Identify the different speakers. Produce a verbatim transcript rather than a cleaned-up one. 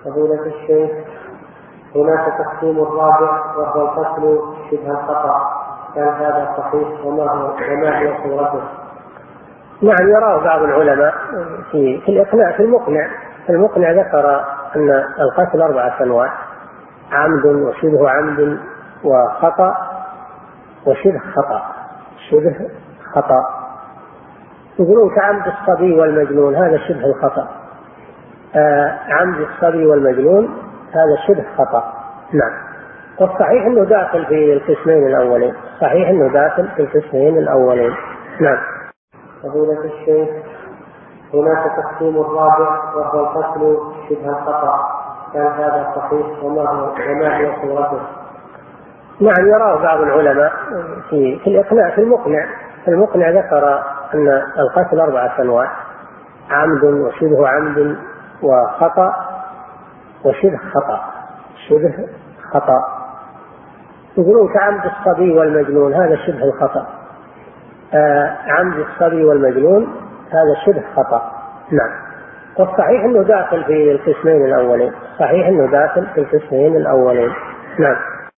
Speaker 1: فضيلة الشيخ، هناك تقسيم الرابع وهو القتل شبه الخطأ، كان هذا صحيح وما هو وما هي صورته؟
Speaker 2: نعم، يراه بعض العلماء في في الإقناع في المقنع في المقنع ذكر أن القتل أربعة أنواع: عمد وشبه عمد وخطأ وشبه خطأ. شبه خطأ يقولون كعمد الصبي والمجنون، هذا شبه الخطأ. آه عمد الصبي والمجنون هذا شبه خطأ. نعم، والصحيح أنه داخل في القسمين الأولين. صحيح أنه داخل في القسمين الأولين. نعم.
Speaker 1: فضيلة الشيخ، هناك تقسيم الرابع وهو القتل شبه الخطأ، كان هذا صحيح وما هو وما هي صورته؟
Speaker 2: نعم، يراه بعض العلماء في في الإقناع في المقنع في المقنع ذكر أن القتل أربعة أنواع: عمد وشبه عمد وخطأ وشبه خطأ. شبه خطأ يقولون كعمد الصبي والمجنون، هذا شبه الخطأ. آه عمد الصبي والمجنون هذا شبه خطأ. نعم، والصحيح أنه داخل في القسمين الأولين. صحيح أنه داخل في القسمين الأولين. نعم.